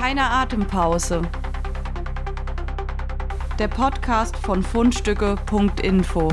Keine Atempause. Der Podcast von Fundstücke.info.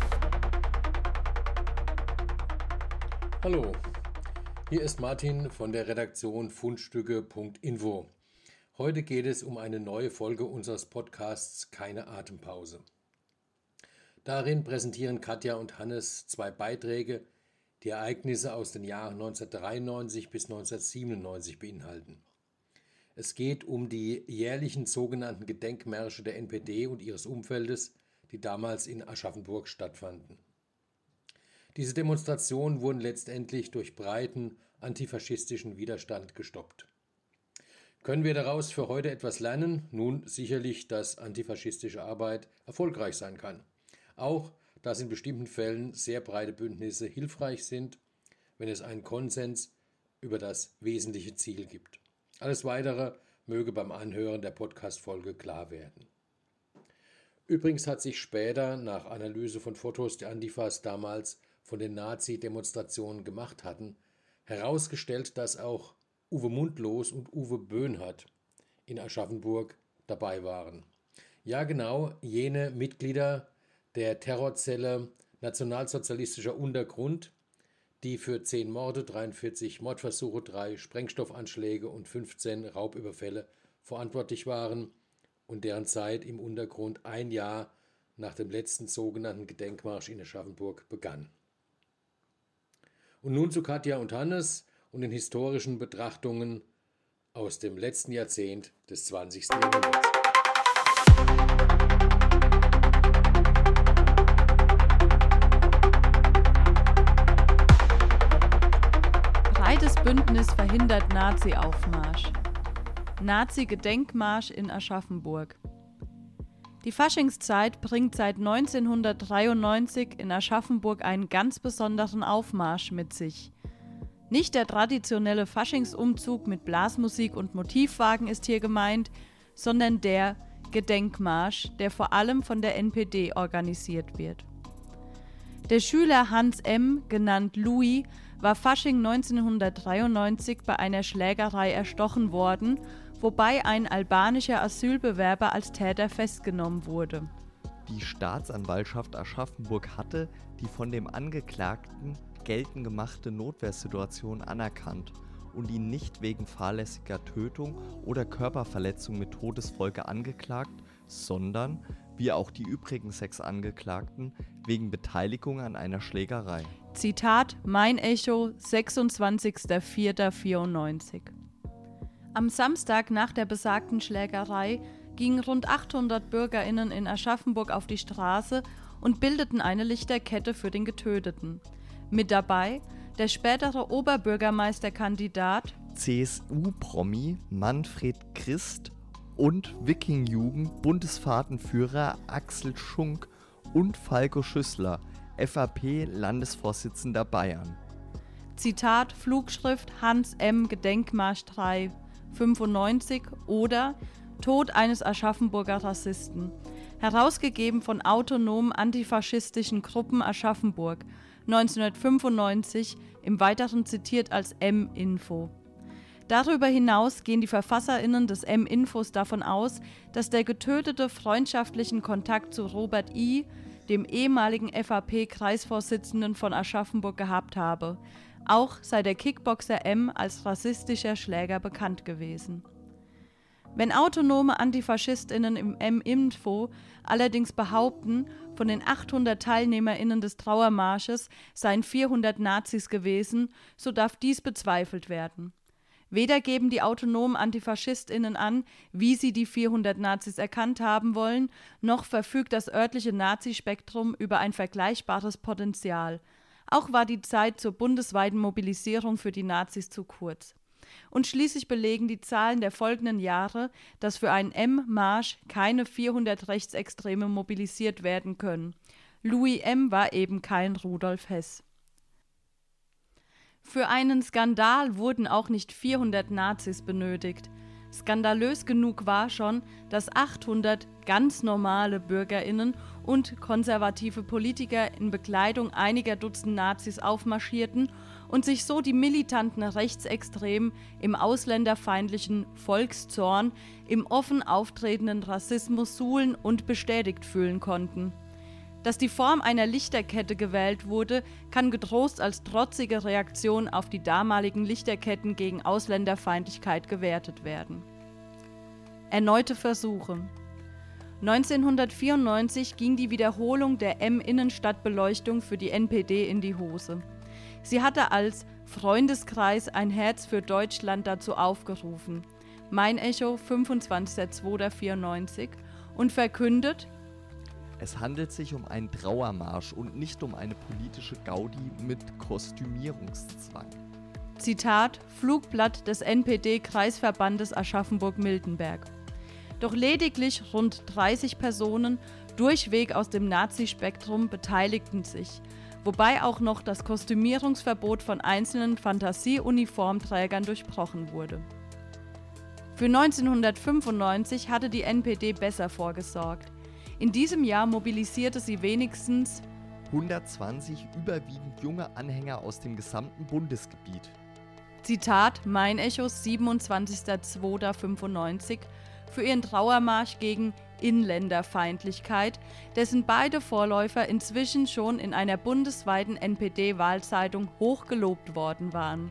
Hallo, hier ist Martin von der Redaktion Fundstücke.info. Heute geht es um eine neue Folge unseres Podcasts Keine Atempause. Darin präsentieren Katja und Hannes zwei Beiträge, die Ereignisse aus den Jahren 1993 bis 1997 beinhalten. Es geht um die jährlichen sogenannten Gedenkmärsche der NPD und ihres Umfeldes, die damals in Aschaffenburg stattfanden. Diese Demonstrationen wurden letztendlich durch breiten antifaschistischen Widerstand gestoppt. Können wir daraus für heute etwas lernen? Nun, sicherlich, dass antifaschistische Arbeit erfolgreich sein kann. Auch, dass in bestimmten Fällen sehr breite Bündnisse hilfreich sind, wenn es einen Konsens über das wesentliche Ziel gibt. Alles Weitere möge beim Anhören der Podcast-Folge klar werden. Übrigens hat sich später, nach Analyse von Fotos der Antifas damals von den Nazi-Demonstrationen gemacht hatten, herausgestellt, dass auch Uwe Mundlos und Uwe Böhnhardt in Aschaffenburg dabei waren. Ja genau, jene Mitglieder der Terrorzelle Nationalsozialistischer Untergrund, die für 10 Morde, 43 Mordversuche, 3 Sprengstoffanschläge und 15 Raubüberfälle verantwortlich waren und deren Zeit im Untergrund ein Jahr nach dem letzten sogenannten Gedenkmarsch in Aschaffenburg begann. Und nun zu Katja und Hannes und den historischen Betrachtungen aus dem letzten Jahrzehnt des 20. Jahrhunderts. Breites Bündnis verhindert Nazi-Aufmarsch. Nazi-Gedenkmarsch in Aschaffenburg. Die Faschingszeit bringt seit 1993 in Aschaffenburg einen ganz besonderen Aufmarsch mit sich. Nicht der traditionelle Faschingsumzug mit Blasmusik und Motivwagen ist hier gemeint, sondern der Gedenkmarsch, der vor allem von der NPD organisiert wird. Der Schüler Hans M., genannt Louis, war Fasching 1993 bei einer Schlägerei erstochen worden, wobei ein albanischer Asylbewerber als Täter festgenommen wurde. Die Staatsanwaltschaft Aschaffenburg hatte die von dem Angeklagten geltend gemachte Notwehrsituation anerkannt und ihn nicht wegen fahrlässiger Tötung oder Körperverletzung mit Todesfolge angeklagt, sondern, wie auch die übrigen 6 Angeklagten, wegen Beteiligung an einer Schlägerei. Zitat Mein Echo, 26.04.94. Am Samstag nach der besagten Schlägerei gingen rund 800 BürgerInnen in Aschaffenburg auf die Straße und bildeten eine Lichterkette für den Getöteten. Mit dabei der spätere Oberbürgermeisterkandidat, CSU-Promi Manfred Christ und Wiking-Jugend-Bundesfahrtenführer Axel Schunk und Falko Schüssler, FAP-Landesvorsitzender Bayern. Zitat Flugschrift Hans M. Gedenkmarsch 3, 95 oder Tod eines Aschaffenburger Rassisten. Herausgegeben von autonomen antifaschistischen Gruppen Aschaffenburg, 1995, im Weiteren zitiert als M-Info. Darüber hinaus gehen die VerfasserInnen des M-Infos davon aus, dass der Getötete freundschaftlichen Kontakt zu Robert I., dem ehemaligen FAP-Kreisvorsitzenden von Aschaffenburg, gehabt habe. Auch sei der Kickboxer M. als rassistischer Schläger bekannt gewesen. Wenn autonome AntifaschistInnen im M-Info allerdings behaupten, von den 800 TeilnehmerInnen des Trauermarsches seien 400 Nazis gewesen, so darf dies bezweifelt werden. Weder geben die autonomen AntifaschistInnen an, wie sie die 400 Nazis erkannt haben wollen, noch verfügt das örtliche Nazispektrum über ein vergleichbares Potenzial. Auch war die Zeit zur bundesweiten Mobilisierung für die Nazis zu kurz. Und schließlich belegen die Zahlen der folgenden Jahre, dass für einen M-Marsch keine 400 Rechtsextreme mobilisiert werden können. Louis M. war eben kein Rudolf Hess. Für einen Skandal wurden auch nicht 400 Nazis benötigt. Skandalös genug war schon, dass 800 ganz normale BürgerInnen und konservative Politiker in Begleitung einiger Dutzend Nazis aufmarschierten und sich so die militanten Rechtsextremen im ausländerfeindlichen Volkszorn, im offen auftretenden Rassismus suhlen und bestätigt fühlen konnten. Dass die Form einer Lichterkette gewählt wurde, kann getrost als trotzige Reaktion auf die damaligen Lichterketten gegen Ausländerfeindlichkeit gewertet werden. Erneute Versuche. 1994 ging die Wiederholung der M-Innenstadtbeleuchtung für die NPD in die Hose. Sie hatte als Freundeskreis ein Herz für Deutschland dazu aufgerufen, Mein Echo 25.02.94, und verkündet: Es handelt sich um einen Trauermarsch und nicht um eine politische Gaudi mit Kostümierungszwang. Zitat Flugblatt des NPD-Kreisverbandes Aschaffenburg-Miltenberg. Doch lediglich rund 30 Personen, durchweg aus dem Nazispektrum, beteiligten sich, wobei auch noch das Kostümierungsverbot von einzelnen Fantasie-Uniformträgern durchbrochen wurde. Für 1995 hatte die NPD besser vorgesorgt. In diesem Jahr mobilisierte sie wenigstens 120 überwiegend junge Anhänger aus dem gesamten Bundesgebiet. Zitat Mein Echo 27.02.95 für ihren Trauermarsch gegen Inländerfeindlichkeit, dessen beide Vorläufer inzwischen schon in einer bundesweiten NPD-Wahlzeitung hoch gelobt worden waren.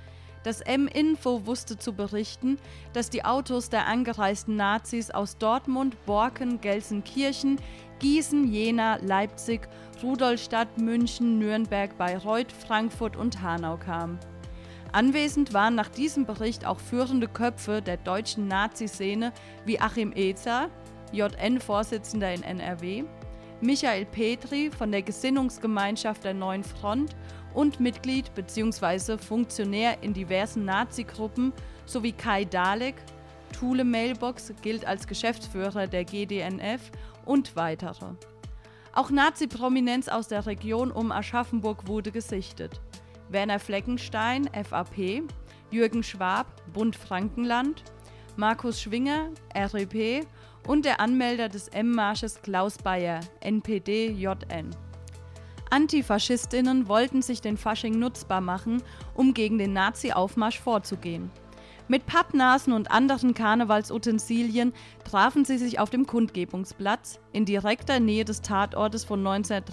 Das M-Info wusste zu berichten, dass die Autos der angereisten Nazis aus Dortmund, Borken, Gelsenkirchen, Gießen, Jena, Leipzig, Rudolstadt, München, Nürnberg, Bayreuth, Frankfurt und Hanau kamen. Anwesend waren nach diesem Bericht auch führende Köpfe der deutschen Nazi-Szene wie Achim Ezer, JN-Vorsitzender in NRW, Michael Petri von der Gesinnungsgemeinschaft der Neuen Front und Mitglied bzw. Funktionär in diversen Nazi-Gruppen, sowie Kai Dalek, Thule Mailbox gilt als Geschäftsführer der GDNF und weitere. Auch Nazi-Prominenz aus der Region um Aschaffenburg wurde gesichtet. Werner Fleckenstein, FAP, Jürgen Schwab, Bund Frankenland, Markus Schwinger, REP und der Anmelder des M-Marsches Klaus Bayer, NPD-JN. Antifaschistinnen wollten sich den Fasching nutzbar machen, um gegen den Nazi-Aufmarsch vorzugehen. Mit Pappnasen und anderen Karnevalsutensilien trafen sie sich auf dem Kundgebungsplatz in direkter Nähe des Tatortes von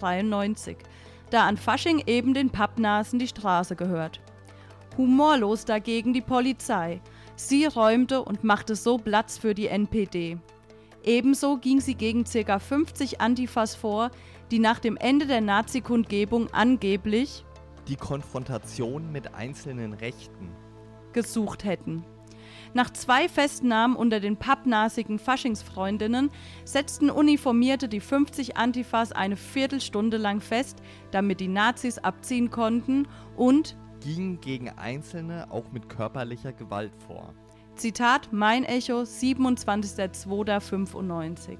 1993, da an Fasching eben den Pappnasen die Straße gehört. Humorlos dagegen die Polizei. Sie räumte und machte so Platz für die NPD. Ebenso ging sie gegen ca. 50 Antifas vor, die nach dem Ende der Nazi-Kundgebung angeblich die Konfrontation mit einzelnen Rechten gesucht hätten. Nach 2 Festnahmen unter den pappnasigen Faschingsfreundinnen setzten Uniformierte die 50 Antifas eine Viertelstunde lang fest, damit die Nazis abziehen konnten, und gingen gegen Einzelne auch mit körperlicher Gewalt vor. Zitat Mein Echo 27.02.95.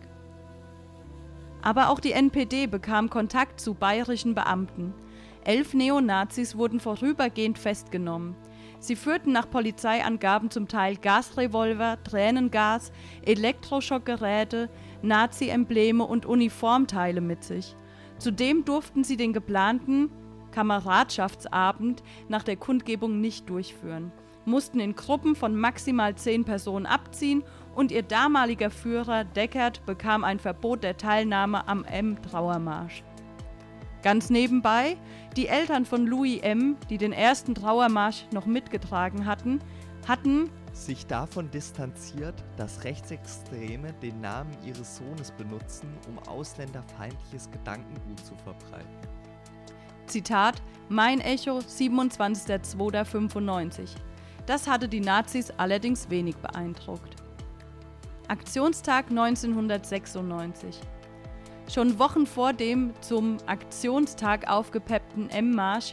Aber auch die NPD bekam Kontakt zu bayerischen Beamten. 11 Neonazis wurden vorübergehend festgenommen. Sie führten nach Polizeiangaben zum Teil Gasrevolver, Tränengas, Elektroschockgeräte, Nazi-Embleme und Uniformteile mit sich. Zudem durften sie den geplanten Kameradschaftsabend nach der Kundgebung nicht durchführen, mussten in Gruppen von maximal 10 Personen abziehen und ihr damaliger Führer Deckert bekam ein Verbot der Teilnahme am M-Trauermarsch. Ganz nebenbei, die Eltern von Louis M., die den ersten Trauermarsch noch mitgetragen hatten sich davon distanziert, dass Rechtsextreme den Namen ihres Sohnes benutzen, um ausländerfeindliches Gedankengut zu verbreiten. Zitat Mein Echo 27.02.95. Das hatte die Nazis allerdings wenig beeindruckt. Aktionstag 1996. Schon Wochen vor dem zum Aktionstag aufgepeppten M-Marsch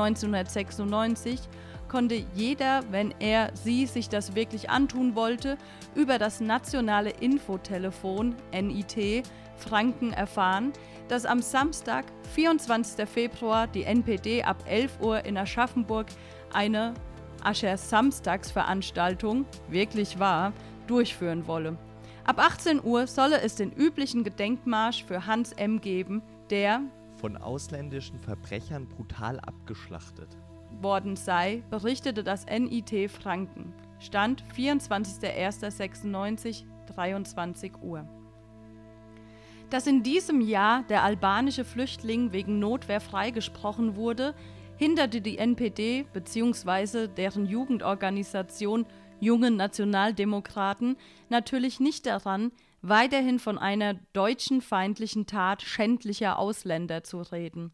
1996 konnte jeder, wenn sie sich das wirklich antun wollte, über das nationale Infotelefon NIT Franken erfahren, dass am Samstag, 24. Februar, die NPD ab 11 Uhr in Aschaffenburg eine Aschersamstagsveranstaltung wirklich war, durchführen wolle. Ab 18 Uhr solle es den üblichen Gedenkmarsch für Hans M. geben, der von ausländischen Verbrechern brutal abgeschlachtet worden sei, berichtete das NIT Franken. Stand 24.01.96, 23 Uhr. Dass in diesem Jahr der albanische Flüchtling wegen Notwehr freigesprochen wurde, hinderte die NPD bzw. deren Jugendorganisation Jungen Nationaldemokraten natürlich nicht daran, weiterhin von einer deutschen feindlichen Tat schändlicher Ausländer zu reden.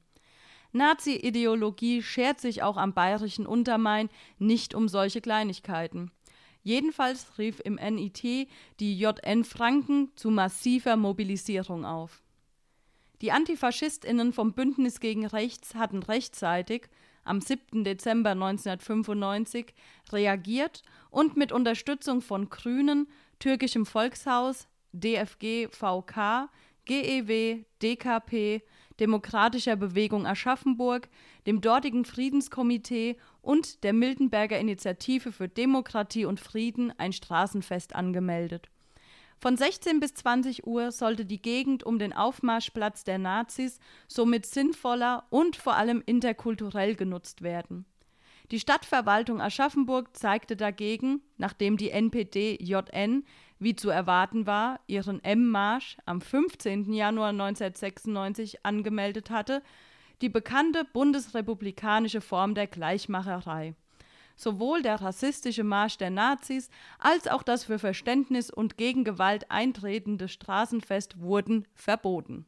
Nazi-Ideologie schert sich auch am bayerischen Untermain nicht um solche Kleinigkeiten. Jedenfalls rief im NIT die JN Franken zu massiver Mobilisierung auf. Die AntifaschistInnen vom Bündnis gegen Rechts hatten rechtzeitig, am 7. Dezember 1995, reagiert und mit Unterstützung von Grünen, Türkischem Volkshaus, DFG, VK, GEW, DKP, Demokratischer Bewegung Aschaffenburg, dem dortigen Friedenskomitee und der Miltenberger Initiative für Demokratie und Frieden ein Straßenfest angemeldet. Von 16 bis 20 Uhr sollte die Gegend um den Aufmarschplatz der Nazis somit sinnvoller und vor allem interkulturell genutzt werden. Die Stadtverwaltung Aschaffenburg zeigte dagegen, nachdem die NPD-JN, wie zu erwarten war, ihren M-Marsch am 15. Januar 1996 angemeldet hatte, die bekannte bundesrepublikanische Form der Gleichmacherei. Sowohl der rassistische Marsch der Nazis als auch das für Verständnis und gegen Gewalt eintretende Straßenfest wurden verboten.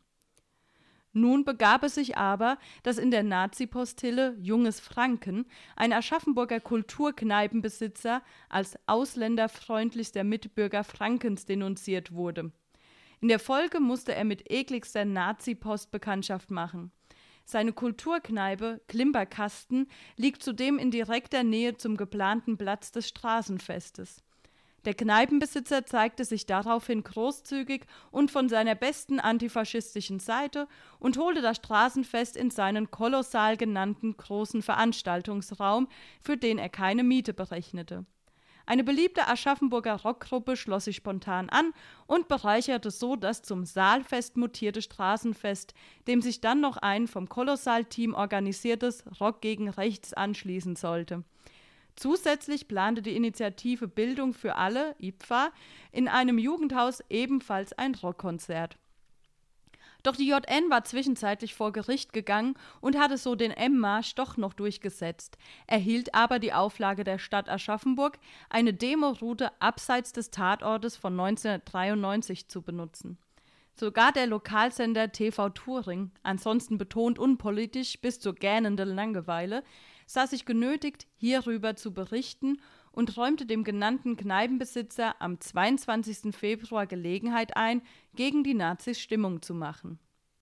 Nun begab es sich aber, dass in der Nazi-Postille Junges Franken ein Aschaffenburger Kulturkneipenbesitzer als ausländerfreundlichster Mitbürger Frankens denunziert wurde. In der Folge musste er mit ekligster Nazi-Post Bekanntschaft machen. Seine Kulturkneipe Klimperkasten liegt zudem in direkter Nähe zum geplanten Platz des Straßenfestes. Der Kneipenbesitzer zeigte sich daraufhin großzügig und von seiner besten antifaschistischen Seite und holte das Straßenfest in seinen kolossal genannten großen Veranstaltungsraum, für den er keine Miete berechnete. Eine beliebte Aschaffenburger Rockgruppe schloss sich spontan an und bereicherte so das zum Saalfest mutierte Straßenfest, dem sich dann noch ein vom Kolossal-Team organisiertes Rock gegen Rechts anschließen sollte. Zusätzlich plante die Initiative Bildung für alle, IPFA, in einem Jugendhaus ebenfalls ein Rockkonzert. Doch die JN war zwischenzeitlich vor Gericht gegangen und hatte so den M-Marsch doch noch durchgesetzt, erhielt aber die Auflage der Stadt Aschaffenburg, eine Demoroute abseits des Tatortes von 1993 zu benutzen. Sogar der Lokalsender TV Touring, ansonsten betont unpolitisch bis zur gähnenden Langeweile, sah sich genötigt, hierüber zu berichten und räumte dem genannten Kneipenbesitzer am 22. Februar Gelegenheit ein, gegen die Nazis Stimmung zu machen.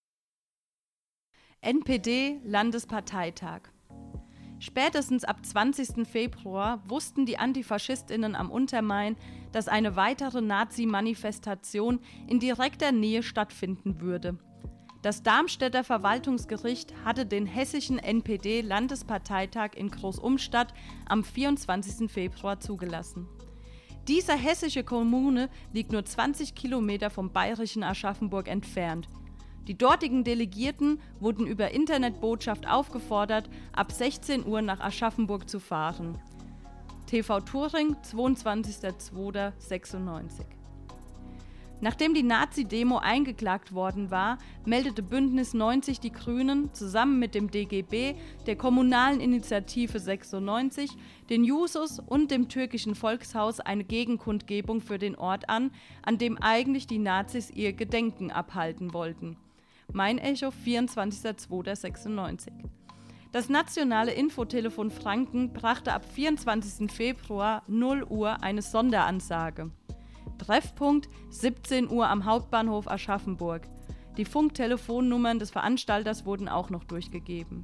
NPD-Landesparteitag. Spätestens ab 20. Februar wussten die AntifaschistInnen am Untermain, dass eine weitere Nazi-Manifestation in direkter Nähe stattfinden würde. Das Darmstädter Verwaltungsgericht hatte den hessischen NPD-Landesparteitag in Großumstadt am 24. Februar zugelassen. Diese hessische Kommune liegt nur 20 Kilometer vom bayerischen Aschaffenburg entfernt. Die dortigen Delegierten wurden über Internetbotschaft aufgefordert, ab 16 Uhr nach Aschaffenburg zu fahren. TV Touring, 22.02.96. Nachdem die Nazi-Demo eingeklagt worden war, meldete Bündnis 90 Die Grünen zusammen mit dem DGB, der Kommunalen Initiative 96, den Jusos und dem Türkischen Volkshaus eine Gegenkundgebung für den Ort an dem eigentlich die Nazis ihr Gedenken abhalten wollten. Mein Echo, 24.02.96. Das nationale Infotelefon Franken brachte ab 24. Februar 0 Uhr eine Sonderansage. Treffpunkt 17 Uhr am Hauptbahnhof Aschaffenburg. Die Funktelefonnummern des Veranstalters wurden auch noch durchgegeben.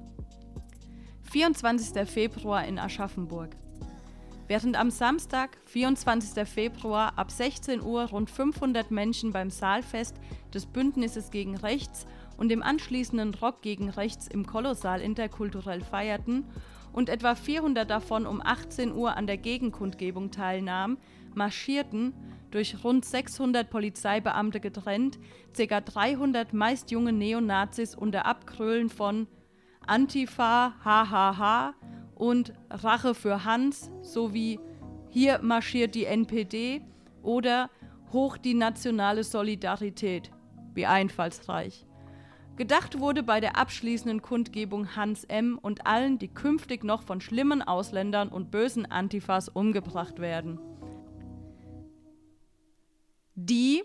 24. Februar in Aschaffenburg. Während am Samstag, 24. Februar, ab 16 Uhr rund 500 Menschen beim Saalfest des Bündnisses gegen Rechts und dem anschließenden Rock gegen Rechts im Kolossal interkulturell feierten und etwa 400 davon um 18 Uhr an der Gegenkundgebung teilnahmen, marschierten, durch rund 600 Polizeibeamte getrennt, ca. 300 meist junge Neonazis unter Abkrölen von Antifa, HHH und Rache für Hans sowie Hier marschiert die NPD oder Hoch die nationale Solidarität. Wie einfallsreich. Gedacht wurde bei der abschließenden Kundgebung Hans M. und allen, die künftig noch von schlimmen Ausländern und bösen Antifas umgebracht werden. Die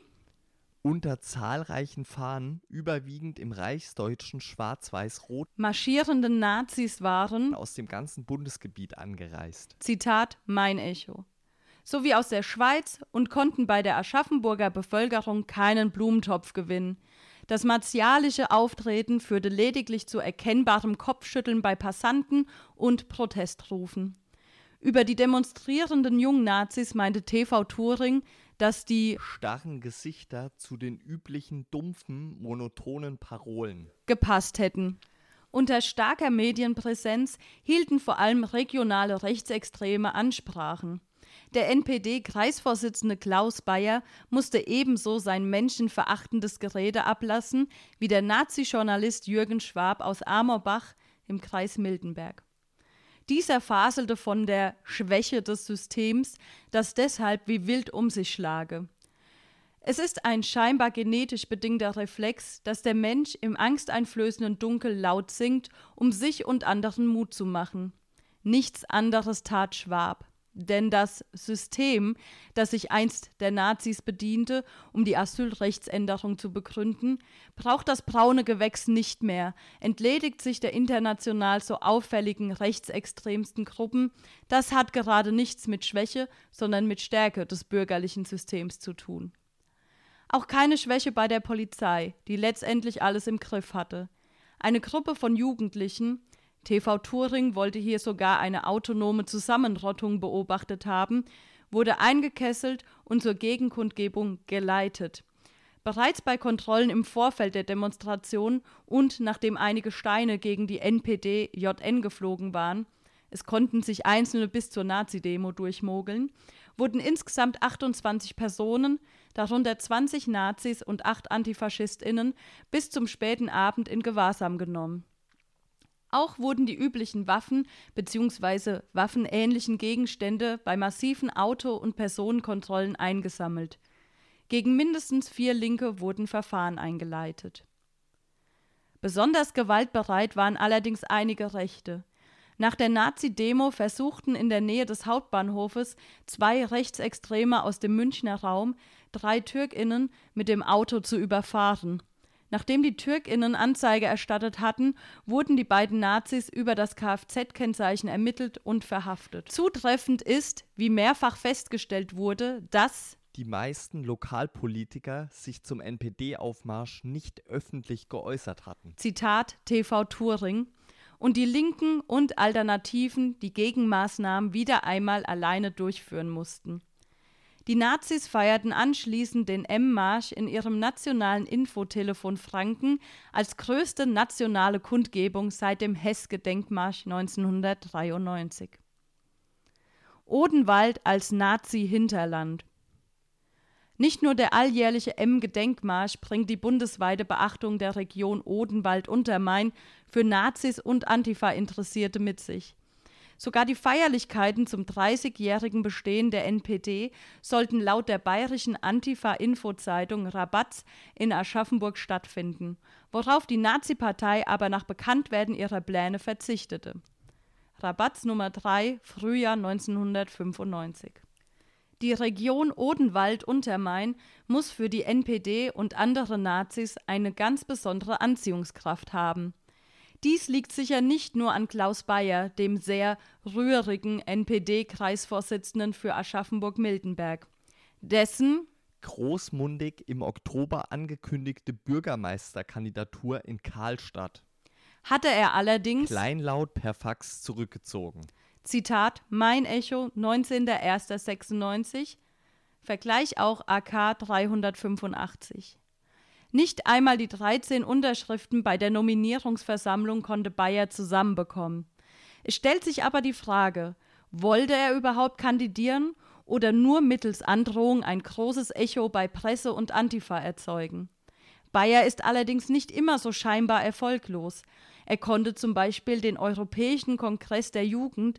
unter zahlreichen Fahnen, überwiegend im reichsdeutschen Schwarz-Weiß-Rot, marschierenden Nazis waren aus dem ganzen Bundesgebiet angereist. Zitat Mein Echo. Sowie aus der Schweiz und konnten bei der Aschaffenburger Bevölkerung keinen Blumentopf gewinnen. Das martialische Auftreten führte lediglich zu erkennbarem Kopfschütteln bei Passanten und Protestrufen. Über die demonstrierenden Jungen-Nazis meinte TV Touring, dass die starren Gesichter zu den üblichen dumpfen, monotonen Parolen gepasst hätten. Unter starker Medienpräsenz hielten vor allem regionale Rechtsextreme Ansprachen. Der NPD-Kreisvorsitzende Klaus Bayer musste ebenso sein menschenverachtendes Gerede ablassen wie der Nazi-Journalist Jürgen Schwab aus Amorbach im Kreis Miltenberg. Dieser faselte von der Schwäche des Systems, das deshalb wie wild um sich schlage. Es ist ein scheinbar genetisch bedingter Reflex, dass der Mensch im angsteinflößenden Dunkel laut singt, um sich und anderen Mut zu machen. Nichts anderes tat Schwab. Denn das System, das sich einst der Nazis bediente, um die Asylrechtsänderung zu begründen, braucht das braune Gewächs nicht mehr, entledigt sich der international so auffälligen rechtsextremsten Gruppen. Das hat gerade nichts mit Schwäche, sondern mit Stärke des bürgerlichen Systems zu tun. Auch keine Schwäche bei der Polizei, die letztendlich alles im Griff hatte. Eine Gruppe von Jugendlichen, TV Touring wollte hier sogar eine autonome Zusammenrottung beobachtet haben, wurde eingekesselt und zur Gegenkundgebung geleitet. Bereits bei Kontrollen im Vorfeld der Demonstration und nachdem einige Steine gegen die NPD-JN geflogen waren, es konnten sich Einzelne bis zur Nazi-Demo durchmogeln, wurden insgesamt 28 Personen, darunter 20 Nazis und 8 AntifaschistInnen, bis zum späten Abend in Gewahrsam genommen. Auch wurden die üblichen Waffen bzw. waffenähnlichen Gegenstände bei massiven Auto- und Personenkontrollen eingesammelt. Gegen mindestens 4 Linke wurden Verfahren eingeleitet. Besonders gewaltbereit waren allerdings einige Rechte. Nach der Nazi-Demo versuchten in der Nähe des Hauptbahnhofes 2 Rechtsextreme aus dem Münchner Raum, 3 TürkInnen mit dem Auto zu überfahren. Nachdem die TürkInnen Anzeige erstattet hatten, wurden die beiden Nazis über das Kfz-Kennzeichen ermittelt und verhaftet. Zutreffend ist, wie mehrfach festgestellt wurde, dass die meisten Lokalpolitiker sich zum NPD-Aufmarsch nicht öffentlich geäußert hatten. Zitat TV Touring. Und die Linken und Alternativen die Gegenmaßnahmen wieder einmal alleine durchführen mussten. Die Nazis feierten anschließend den M-Marsch in ihrem nationalen Infotelefon Franken als größte nationale Kundgebung seit dem Hess-Gedenkmarsch 1993. Odenwald als Nazi-Hinterland. Nicht nur der alljährliche M-Gedenkmarsch bringt die bundesweite Beachtung der Region Odenwald-Untermain für Nazis und Antifa-Interessierte mit sich. Sogar die Feierlichkeiten zum 30-jährigen Bestehen der NPD sollten laut der bayerischen Antifa-Infozeitung Rabatz in Aschaffenburg stattfinden, worauf die Nazi-Partei aber nach Bekanntwerden ihrer Pläne verzichtete. Rabatz Nummer 3, Frühjahr 1995. Die Region Odenwald-Untermain muss für die NPD und andere Nazis eine ganz besondere Anziehungskraft haben. Dies liegt sicher nicht nur an Klaus Bayer, dem sehr rührigen NPD-Kreisvorsitzenden für Aschaffenburg-Miltenberg. Dessen großmundig im Oktober angekündigte Bürgermeisterkandidatur in Karlstadt hatte er allerdings kleinlaut per Fax zurückgezogen. Zitat Mein Echo, 19.01.96, Vergleich auch AK 385. Nicht einmal die 13 Unterschriften bei der Nominierungsversammlung konnte Bayer zusammenbekommen. Es stellt sich aber die Frage, wollte er überhaupt kandidieren oder nur mittels Androhung ein großes Echo bei Presse und Antifa erzeugen? Bayer ist allerdings nicht immer so scheinbar erfolglos. Er konnte zum Beispiel den Europäischen Kongress der Jugend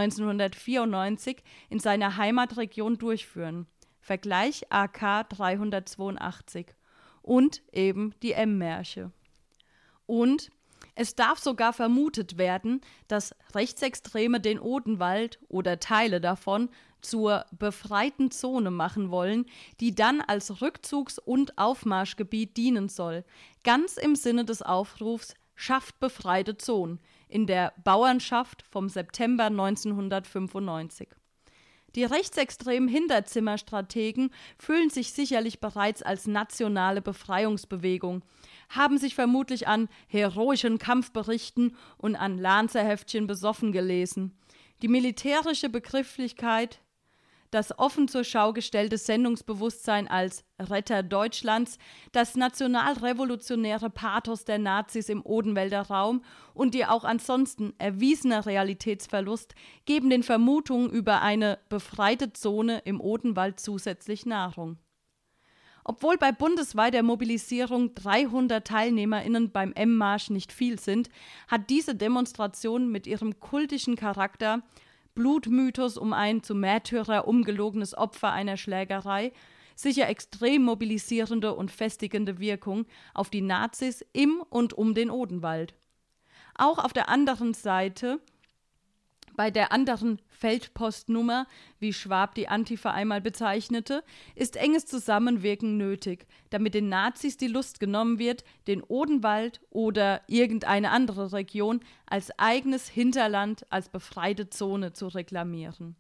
1994 in seiner Heimatregion durchführen. Vergleich AK 382. Und eben die M-Märsche. Und es darf sogar vermutet werden, dass Rechtsextreme den Odenwald oder Teile davon zur befreiten Zone machen wollen, die dann als Rückzugs- und Aufmarschgebiet dienen soll, ganz im Sinne des Aufrufs »Schafft befreite Zonen« in der Bauernschaft vom September 1995. Die rechtsextremen Hinterzimmerstrategen fühlen sich sicherlich bereits als nationale Befreiungsbewegung, haben sich vermutlich an heroischen Kampfberichten und an Lanzerheftchen besoffen gelesen. Die militärische Begrifflichkeit, das offen zur Schau gestellte Sendungsbewusstsein als Retter Deutschlands, das nationalrevolutionäre Pathos der Nazis im Odenwälder Raum und ihr auch ansonsten erwiesener Realitätsverlust geben den Vermutungen über eine befreite Zone im Odenwald zusätzlich Nahrung. Obwohl bei bundesweiter Mobilisierung 300 TeilnehmerInnen beim M-Marsch nicht viel sind, hat diese Demonstration mit ihrem kultischen Charakter, Blutmythos um ein zu Märtyrer umgelogenes Opfer einer Schlägerei, sicher extrem mobilisierende und festigende Wirkung auf die Nazis im und um den Odenwald. Auch auf der anderen Seite, bei der anderen Feldpostnummer, wie Schwab die Antifa einmal bezeichnete, ist enges Zusammenwirken nötig, damit den Nazis die Lust genommen wird, den Odenwald oder irgendeine andere Region als eigenes Hinterland, als befreite Zone zu reklamieren.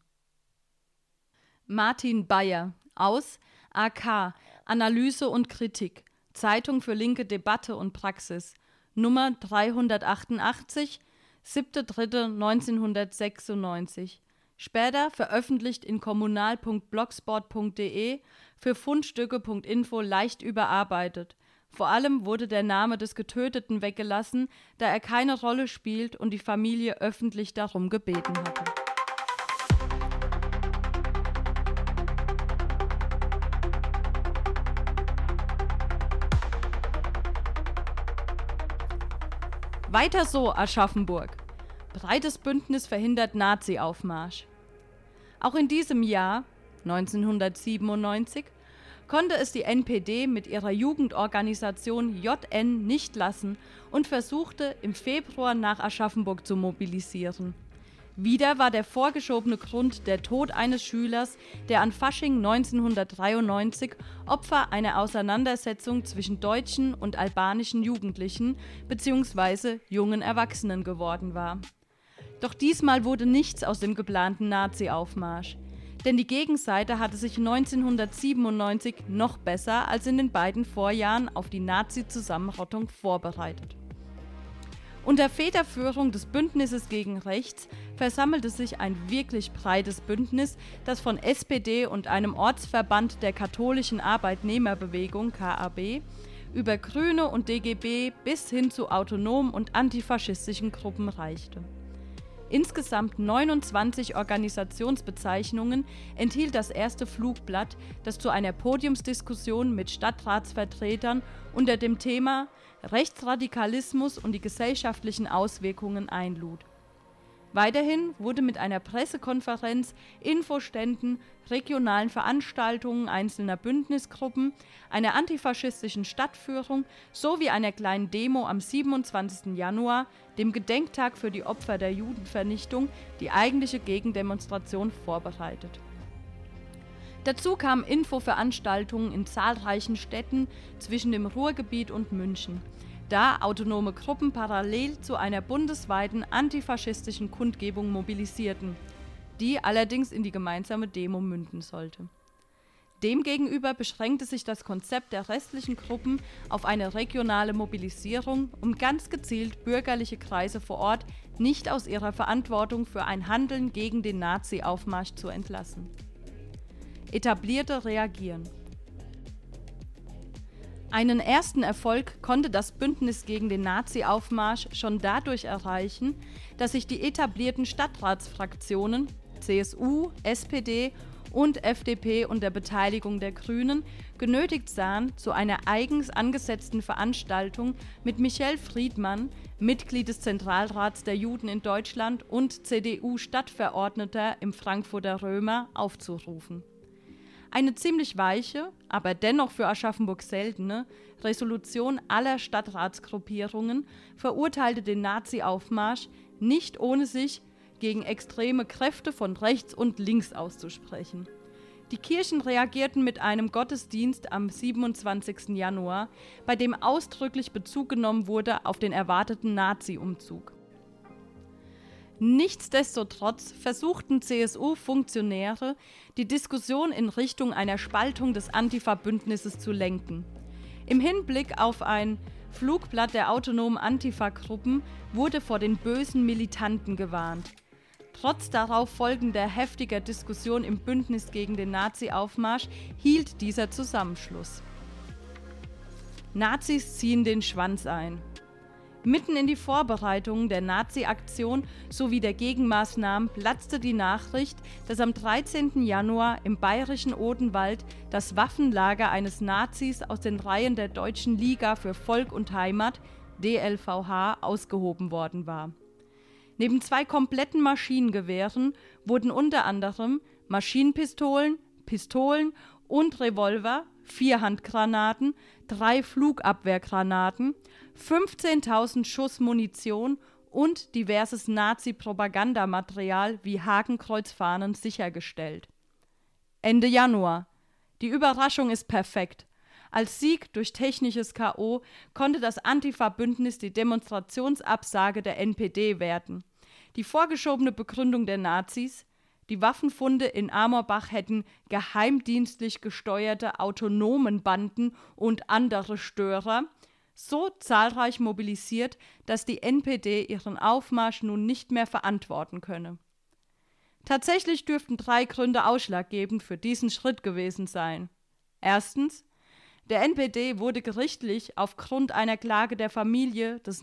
Martin Bayer aus AK Analyse und Kritik, Zeitung für linke Debatte und Praxis, Nummer 388, 7.3.1996, später veröffentlicht in kommunal.blogspot.de, für fundstücke.info leicht überarbeitet. Vor allem wurde der Name des Getöteten weggelassen, da er keine Rolle spielt und die Familie öffentlich darum gebeten hatte. Weiter so, Aschaffenburg. Breites Bündnis verhindert Nazi-Aufmarsch. Auch in diesem Jahr, 1997, konnte es die NPD mit ihrer Jugendorganisation JN nicht lassen und versuchte, im Februar nach Aschaffenburg zu mobilisieren. Wieder war der vorgeschobene Grund der Tod eines Schülers, der an Fasching 1993 Opfer einer Auseinandersetzung zwischen deutschen und albanischen Jugendlichen bzw. jungen Erwachsenen geworden war. Doch diesmal wurde nichts aus dem geplanten Nazi-Aufmarsch. Denn die Gegenseite hatte sich 1997 noch besser als in den beiden Vorjahren auf die Nazi-Zusammenrottung vorbereitet. Unter Federführung des Bündnisses gegen Rechts versammelte sich ein wirklich breites Bündnis, das von SPD und einem Ortsverband der katholischen Arbeitnehmerbewegung KAB über Grüne und DGB bis hin zu autonomen und antifaschistischen Gruppen reichte. Insgesamt 29 Organisationsbezeichnungen enthielt das erste Flugblatt, das zu einer Podiumsdiskussion mit Stadtratsvertretern unter dem Thema Rechtsradikalismus und die gesellschaftlichen Auswirkungen einlud. Weiterhin wurde mit einer Pressekonferenz, Infoständen, regionalen Veranstaltungen einzelner Bündnisgruppen, einer antifaschistischen Stadtführung sowie einer kleinen Demo am 27. Januar, dem Gedenktag für die Opfer der Judenvernichtung, die eigentliche Gegendemonstration vorbereitet. Dazu kamen Infoveranstaltungen in zahlreichen Städten zwischen dem Ruhrgebiet und München, da autonome Gruppen parallel zu einer bundesweiten antifaschistischen Kundgebung mobilisierten, die allerdings in die gemeinsame Demo münden sollte. Demgegenüber beschränkte sich das Konzept der restlichen Gruppen auf eine regionale Mobilisierung, um ganz gezielt bürgerliche Kreise vor Ort nicht aus ihrer Verantwortung für ein Handeln gegen den Nazi-Aufmarsch zu entlassen. Etablierte reagieren. Einen ersten Erfolg konnte das Bündnis gegen den Nazi-Aufmarsch schon dadurch erreichen, dass sich die etablierten Stadtratsfraktionen CSU, SPD und FDP unter Beteiligung der Grünen genötigt sahen, zu einer eigens angesetzten Veranstaltung mit Michel Friedmann, Mitglied des Zentralrats der Juden in Deutschland und CDU-Stadtverordneter im Frankfurter Römer, aufzurufen. Eine ziemlich weiche, aber dennoch für Aschaffenburg seltene Resolution aller Stadtratsgruppierungen verurteilte den Nazi-Aufmarsch, nicht ohne sich gegen extreme Kräfte von rechts und links auszusprechen. Die Kirchen reagierten mit einem Gottesdienst am 27. Januar, bei dem ausdrücklich Bezug genommen wurde auf den erwarteten Nazi-Umzug. Nichtsdestotrotz versuchten CSU-Funktionäre, die Diskussion in Richtung einer Spaltung des Antifa-Bündnisses zu lenken. Im Hinblick auf ein Flugblatt der autonomen Antifa-Gruppen wurde vor den bösen Militanten gewarnt. Trotz darauf folgender heftiger Diskussion im Bündnis gegen den Nazi-Aufmarsch hielt dieser Zusammenschluss. Nazis ziehen den Schwanz ein. Mitten in die Vorbereitungen der Nazi-Aktion sowie der Gegenmaßnahmen platzte die Nachricht, dass am 13. Januar im bayerischen Odenwald das Waffenlager eines Nazis aus den Reihen der Deutschen Liga für Volk und Heimat, DLVH, ausgehoben worden war. Neben 2 kompletten Maschinengewehren wurden unter anderem Maschinenpistolen, Pistolen und Revolver, 4 Handgranaten, 3 Flugabwehrgranaten, 15.000 Schuss Munition und diverses Nazi-Propagandamaterial wie Hakenkreuzfahnen sichergestellt. Ende Januar. Die Überraschung ist perfekt. Als Sieg durch technisches K.O. konnte das Antifa-Bündnis die Demonstrationsabsage der NPD werten. Die vorgeschobene Begründung der Nazis: Die Waffenfunde in Amorbach hätten geheimdienstlich gesteuerte autonomen Banden und andere Störer so zahlreich mobilisiert, dass die NPD ihren Aufmarsch nun nicht mehr verantworten könne. Tatsächlich dürften 3 Gründe ausschlaggebend für diesen Schritt gewesen sein. Erstens: Der NPD wurde gerichtlich aufgrund einer Klage der Familie des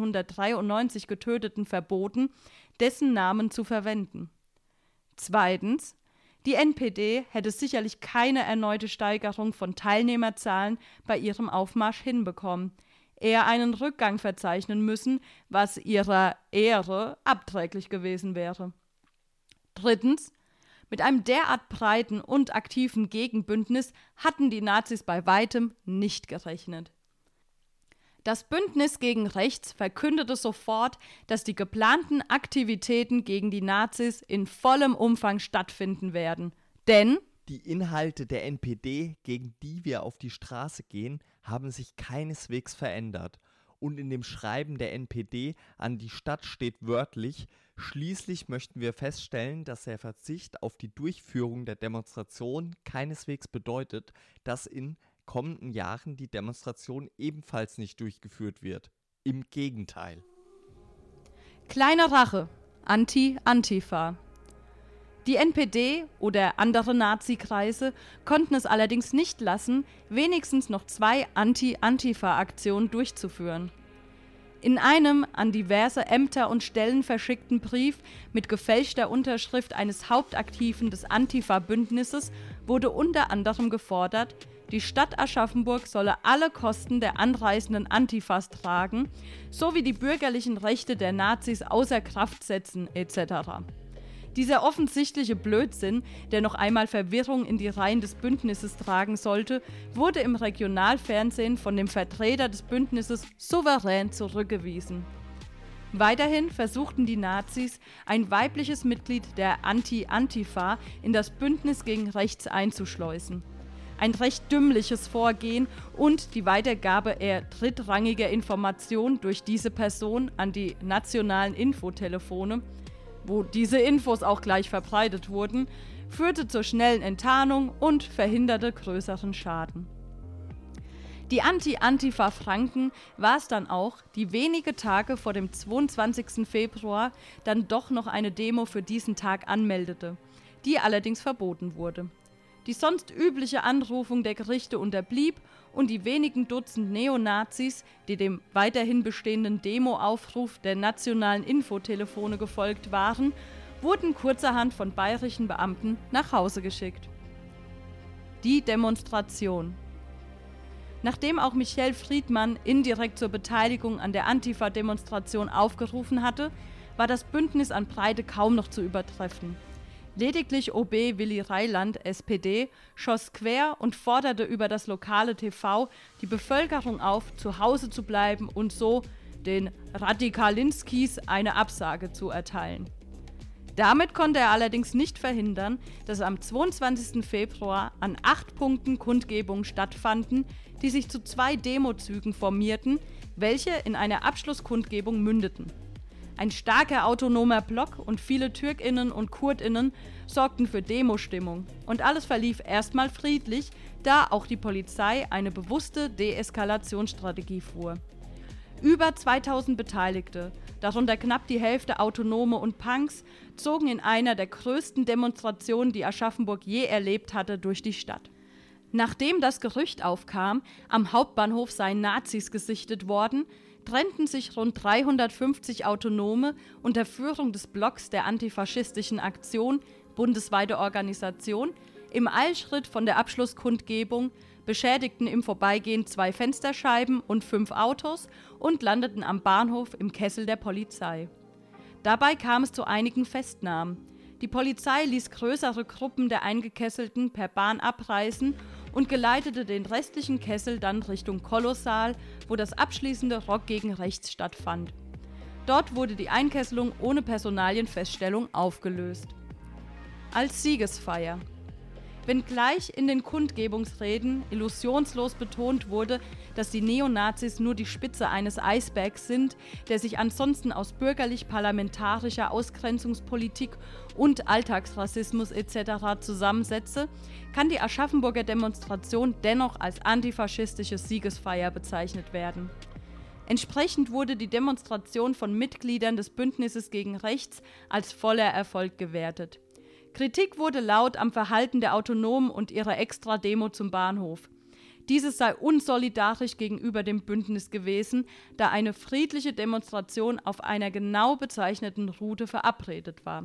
1993 Getöteten verboten, dessen Namen zu verwenden. Zweitens: Die NPD hätte sicherlich keine erneute Steigerung von Teilnehmerzahlen bei ihrem Aufmarsch hinbekommen, eher einen Rückgang verzeichnen müssen, was ihrer Ehre abträglich gewesen wäre. Drittens: Mit einem derart breiten und aktiven Gegenbündnis hatten die Nazis bei weitem nicht gerechnet. Das Bündnis gegen Rechts verkündete sofort, dass die geplanten Aktivitäten gegen die Nazis in vollem Umfang stattfinden werden. Denn die Inhalte der NPD, gegen die wir auf die Straße gehen, haben sich keineswegs verändert. Und in dem Schreiben der NPD an die Stadt steht wörtlich: Schließlich möchten wir feststellen, dass der Verzicht auf die Durchführung der Demonstration keineswegs bedeutet, dass in kommenden Jahren die Demonstration ebenfalls nicht durchgeführt wird. Im Gegenteil. Kleine Rache, Anti-Antifa. Die NPD oder andere Nazi-Kreise konnten es allerdings nicht lassen, wenigstens noch 2 Anti-Antifa-Aktionen durchzuführen. In einem an diverse Ämter und Stellen verschickten Brief mit gefälschter Unterschrift eines Hauptaktiven des Antifa-Bündnisses wurde unter anderem gefordert, die Stadt Aschaffenburg solle alle Kosten der anreisenden Antifas tragen, sowie die bürgerlichen Rechte der Nazis außer Kraft setzen etc. Dieser offensichtliche Blödsinn, der noch einmal Verwirrung in die Reihen des Bündnisses tragen sollte, wurde im Regionalfernsehen von dem Vertreter des Bündnisses souverän zurückgewiesen. Weiterhin versuchten die Nazis, ein weibliches Mitglied der Anti-Antifa in das Bündnis gegen Rechts einzuschleusen. Ein recht dümmliches Vorgehen und die Weitergabe eher drittrangiger Informationen durch diese Person an die nationalen Infotelefone, wo diese Infos auch gleich verbreitet wurden, führte zur schnellen Enttarnung und verhinderte größeren Schaden. Die Anti-Antifa Franken war es dann auch, die wenige Tage vor dem 22. Februar dann doch noch eine Demo für diesen Tag anmeldete, die allerdings verboten wurde. Die sonst übliche Anrufung der Gerichte unterblieb und die wenigen Dutzend Neonazis, die dem weiterhin bestehenden Demo-Aufruf der nationalen Infotelefone gefolgt waren, wurden kurzerhand von bayerischen Beamten nach Hause geschickt. Die Demonstration. Nachdem auch Michel Friedmann indirekt zur Beteiligung an der Antifa-Demonstration aufgerufen hatte, war das Bündnis an Breite kaum noch zu übertreffen. Lediglich OB Willy Reiland, SPD, schoss quer und forderte über das lokale TV die Bevölkerung auf, zu Hause zu bleiben und so den Radikalinskis eine Absage zu erteilen. Damit konnte er allerdings nicht verhindern, dass am 22. Februar an 8 Punkten Kundgebungen stattfanden, die sich zu 2 Demozügen formierten, welche in einer Abschlusskundgebung mündeten. Ein starker autonomer Block und viele TürkInnen und KurdInnen sorgten für Demo-Stimmung. Und alles verlief erstmal friedlich, da auch die Polizei eine bewusste Deeskalationsstrategie fuhr. Über 2000 Beteiligte, darunter knapp die Hälfte Autonome und Punks, zogen in einer der größten Demonstrationen, die Aschaffenburg je erlebt hatte, durch die Stadt. Nachdem das Gerücht aufkam, am Hauptbahnhof seien Nazis gesichtet worden, trennten sich rund 350 Autonome unter Führung des Blocks der antifaschistischen Aktion, bundesweite Organisation, im Eilschritt von der Abschlusskundgebung, beschädigten im Vorbeigehen 2 Fensterscheiben und 5 Autos und landeten am Bahnhof im Kessel der Polizei. Dabei kam es zu einigen Festnahmen. Die Polizei ließ größere Gruppen der Eingekesselten per Bahn abreisen und geleitete den restlichen Kessel dann Richtung Kolossal, wo das abschließende Rock gegen Rechts stattfand. Dort wurde die Einkesselung ohne Personalienfeststellung aufgelöst. Als Siegesfeier. Wenngleich in den Kundgebungsreden illusionslos betont wurde, dass die Neonazis nur die Spitze eines Eisbergs sind, der sich ansonsten aus bürgerlich-parlamentarischer Ausgrenzungspolitik und Alltagsrassismus etc. zusammensetze, kann die Aschaffenburger Demonstration dennoch als antifaschistische Siegesfeier bezeichnet werden. Entsprechend wurde die Demonstration von Mitgliedern des Bündnisses gegen Rechts als voller Erfolg gewertet. Kritik wurde laut am Verhalten der Autonomen und ihrer Extra-Demo zum Bahnhof. Dieses sei unsolidarisch gegenüber dem Bündnis gewesen, da eine friedliche Demonstration auf einer genau bezeichneten Route verabredet war.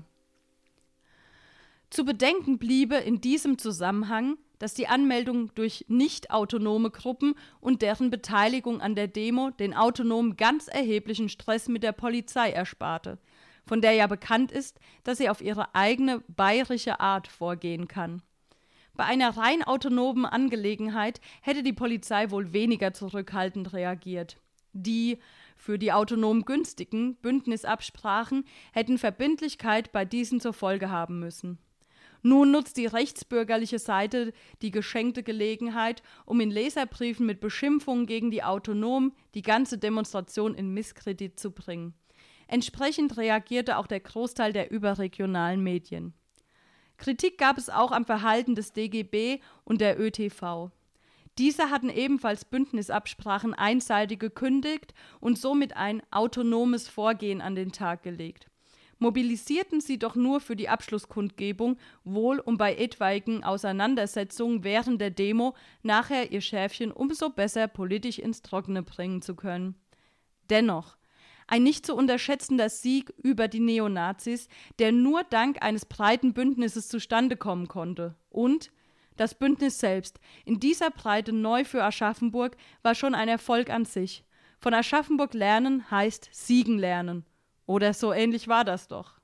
Zu bedenken bliebe in diesem Zusammenhang, dass die Anmeldung durch nicht-autonome Gruppen und deren Beteiligung an der Demo den Autonomen ganz erheblichen Stress mit der Polizei ersparte, von der ja bekannt ist, dass sie auf ihre eigene bayerische Art vorgehen kann. Bei einer rein autonomen Angelegenheit hätte die Polizei wohl weniger zurückhaltend reagiert. Die für die Autonomen günstigen Bündnisabsprachen hätten Verbindlichkeit bei diesen zur Folge haben müssen. Nun nutzt die rechtsbürgerliche Seite die geschenkte Gelegenheit, um in Leserbriefen mit Beschimpfungen gegen die Autonomen die ganze Demonstration in Misskredit zu bringen. Entsprechend reagierte auch der Großteil der überregionalen Medien. Kritik gab es auch am Verhalten des DGB und der ÖTV. Diese hatten ebenfalls Bündnisabsprachen einseitig gekündigt und somit ein autonomes Vorgehen an den Tag gelegt. Mobilisierten sie doch nur für die Abschlusskundgebung, wohl um bei etwaigen Auseinandersetzungen während der Demo nachher ihr Schäfchen umso besser politisch ins Trockene bringen zu können. Dennoch, ein nicht zu unterschätzender Sieg über die Neonazis, der nur dank eines breiten Bündnisses zustande kommen konnte. Und das Bündnis selbst, in dieser Breite neu für Aschaffenburg, war schon ein Erfolg an sich. Von Aschaffenburg lernen heißt siegen lernen. Oder so ähnlich war das doch.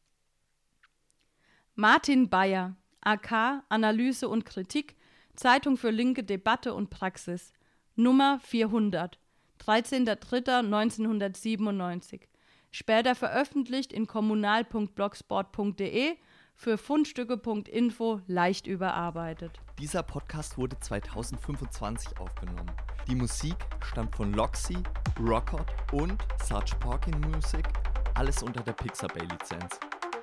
Martin Bayer, AK, Analyse und Kritik, Zeitung für linke Debatte und Praxis, Nummer 400. 13.03.1997, später veröffentlicht in kommunal.blogspot.de, für fundstücke.info leicht überarbeitet. Dieser Podcast wurde 2025 aufgenommen. Die Musik stammt von Loxy, Rockot und Sarge Parkin Music, alles unter der Pixabay-Lizenz.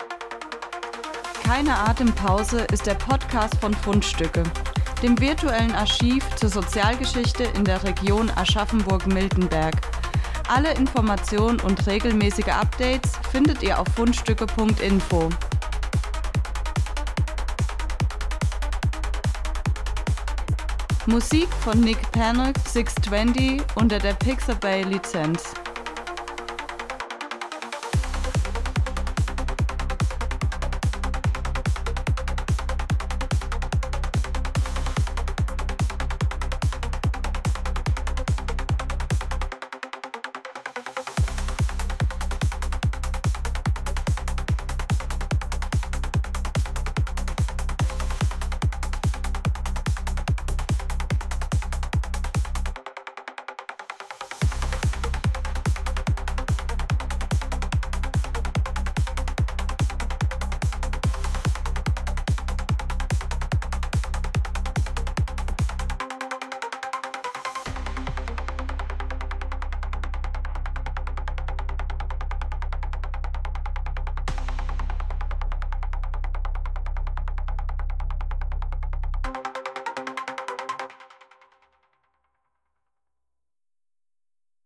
Keine Atempause ist der Podcast von Fundstücke, dem virtuellen Archiv zur Sozialgeschichte in der Region Aschaffenburg-Miltenberg. Alle Informationen und regelmäßige Updates findet ihr auf fundstücke.info. Musik von Nick Panic 620 unter der Pixabay Lizenz.